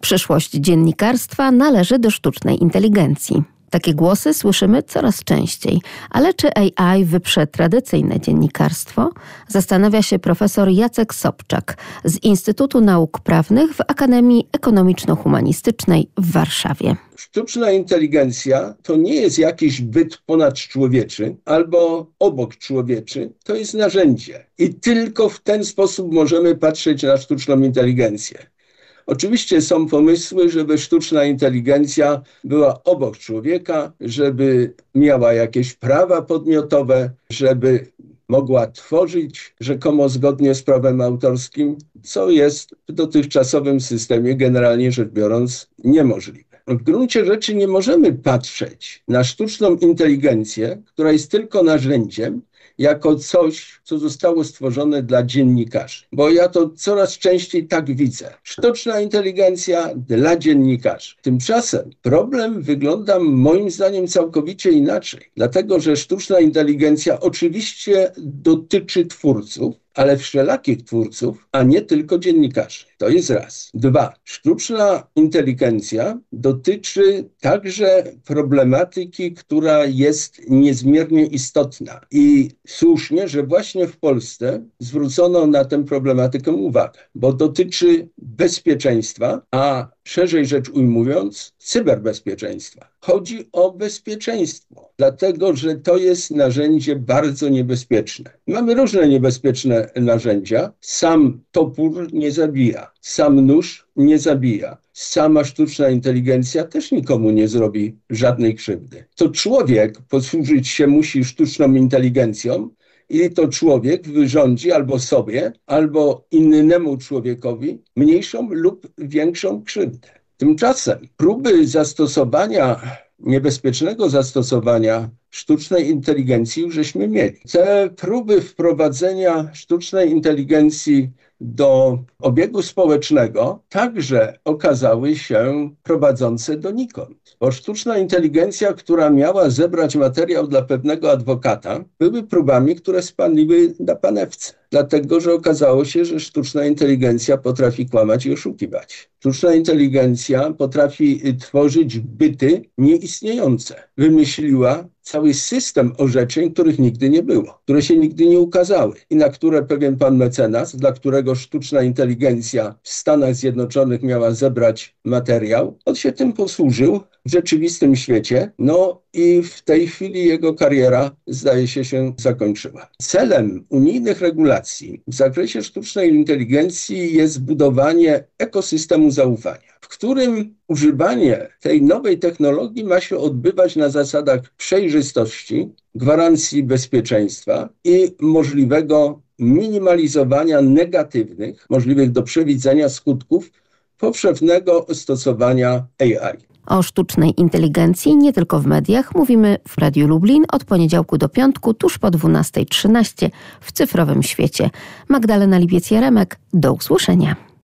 Przyszłość dziennikarstwa należy do sztucznej inteligencji. Takie głosy słyszymy coraz częściej. Ale czy AI wyprze tradycyjne dziennikarstwo? Zastanawia się profesor Jacek Sobczak z Instytutu Nauk Prawnych w Akademii Ekonomiczno-Humanistycznej w Warszawie. Sztuczna inteligencja to nie jest jakiś byt ponadczłowieczy albo obokczłowieczy, to jest narzędzie. I tylko w ten sposób możemy patrzeć na sztuczną inteligencję. Oczywiście są pomysły, żeby sztuczna inteligencja była obok człowieka, żeby miała jakieś prawa podmiotowe, żeby mogła tworzyć rzekomo zgodnie z prawem autorskim, co jest w dotychczasowym systemie generalnie rzecz biorąc niemożliwe. W gruncie rzeczy nie możemy patrzeć na sztuczną inteligencję, która jest tylko narzędziem, jako coś, co zostało stworzone dla dziennikarzy. Bo ja to coraz częściej tak widzę. Sztuczna inteligencja dla dziennikarzy. Tymczasem problem wygląda moim zdaniem całkowicie inaczej. Dlatego, że sztuczna inteligencja oczywiście dotyczy twórców, ale wszelakich twórców, a nie tylko dziennikarzy. To jest raz. 2. Sztuczna inteligencja dotyczy także problematyki, która jest niezmiernie istotna. I słusznie, że właśnie w Polsce zwrócono na tę problematykę uwagę, bo dotyczy bezpieczeństwa, a szerzej rzecz ujmując, cyberbezpieczeństwa. Chodzi o bezpieczeństwo, dlatego że to jest narzędzie bardzo niebezpieczne. Mamy różne niebezpieczne narzędzia. Sam topór nie zabija, sam nóż nie zabija. Sama sztuczna inteligencja też nikomu nie zrobi żadnej krzywdy. To człowiek posłużyć się musi sztuczną inteligencją, i to człowiek wyrządzi albo sobie, albo innemu człowiekowi mniejszą lub większą krzywdę. Tymczasem próby niebezpiecznego zastosowania sztucznej inteligencji już żeśmy mieli. Te próby wprowadzenia sztucznej inteligencji do obiegu społecznego także okazały się prowadzące donikąd. Bo sztuczna inteligencja, która miała zebrać materiał dla pewnego adwokata, były próbami, które spaliły na panewce. Dlatego, że okazało się, że sztuczna inteligencja potrafi kłamać i oszukiwać. Sztuczna inteligencja potrafi tworzyć byty nieistniejące. Wymyśliła cały system orzeczeń, których nigdy nie było, które się nigdy nie ukazały i na które pewien pan mecenas, dla którego sztuczna inteligencja w Stanach Zjednoczonych miała zebrać materiał, on się tym posłużył w rzeczywistym świecie, i w tej chwili jego kariera, zdaje się zakończyła. Celem unijnych regulacji w zakresie sztucznej inteligencji jest budowanie ekosystemu zaufania, w którym używanie tej nowej technologii ma się odbywać na zasadach przejrzystości, gwarancji bezpieczeństwa i możliwego minimalizowania negatywnych, możliwych do przewidzenia skutków powszechnego stosowania AI. O sztucznej inteligencji nie tylko w mediach mówimy w Radiu Lublin od poniedziałku do piątku tuż po 12:13 w cyfrowym świecie. Magdalena Lipiec-Jaremek, do usłyszenia.